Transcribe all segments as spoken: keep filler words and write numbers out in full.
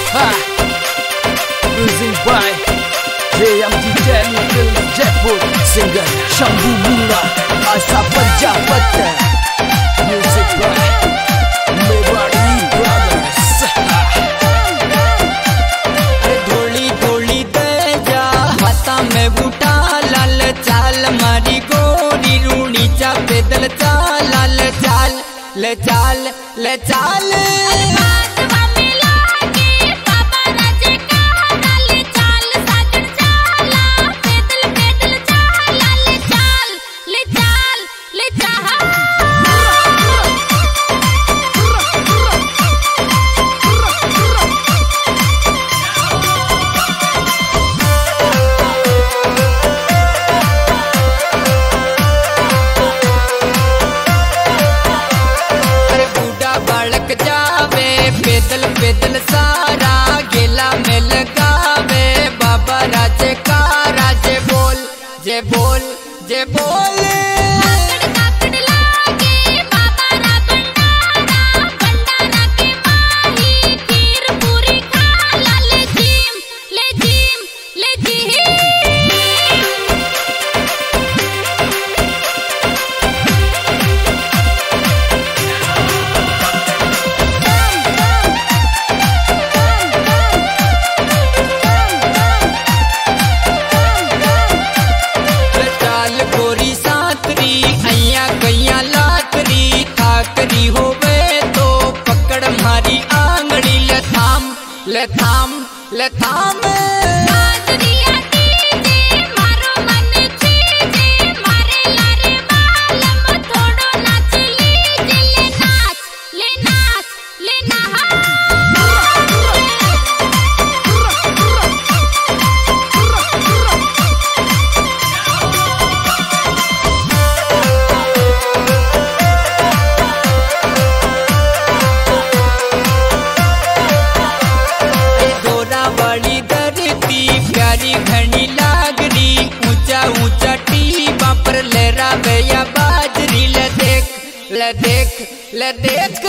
Ha! Music by J M T Delhi Films Jaipur. Singer Shambhu Mura Asa Prajapat. Music by Mewari Brothers. धोली धोली दे जा हाथा में बूटा लाल चाल मारी गोरी रूणी चा पैदल चाल लाल चाल ले चाल ले चाल पैदल पैदल सारा गेला में लगावे बाबा राजे का राजे बोल जे बोल जे बोल ले थाम ले थाम प्यारी घनी लागरी ऊंचा ऊंचा टीबा पर लहरा गया बाजरी ले देख ले देख ले देख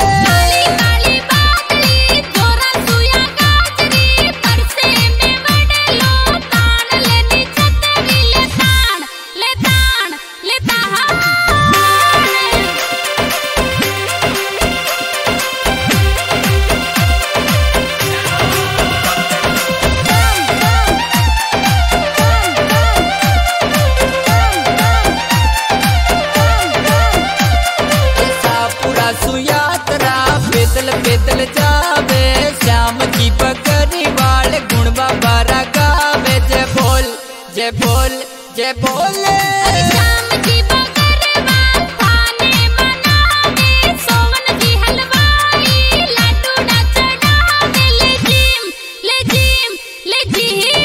पैदल जावे श्याम की बकरी वाले गुण बाबा गावे जय बोल जय बोल जय बोल श्याम की बकरी वाल थाने मनावे सोवन की हलवाई लड्डू ना चढ़ावे ले जीम ले जीम ले जीम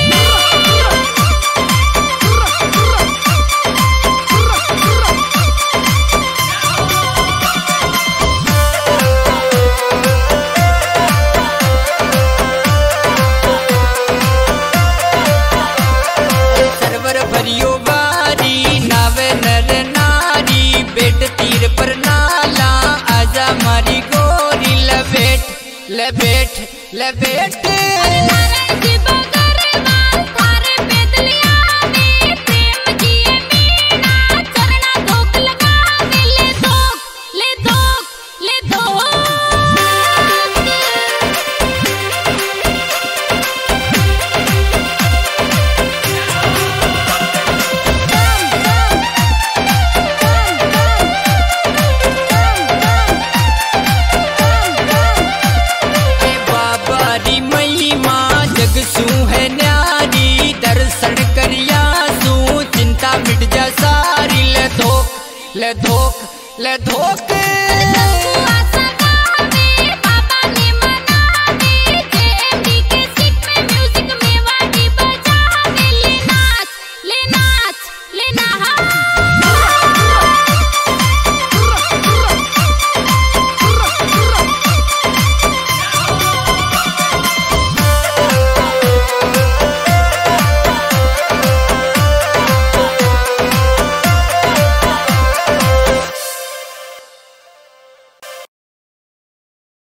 भरियो बारी नावे नर नारी बेट तीर पर नाला आजा मारी गोरी लपेट लपेट लपेट ले धोक ले धोक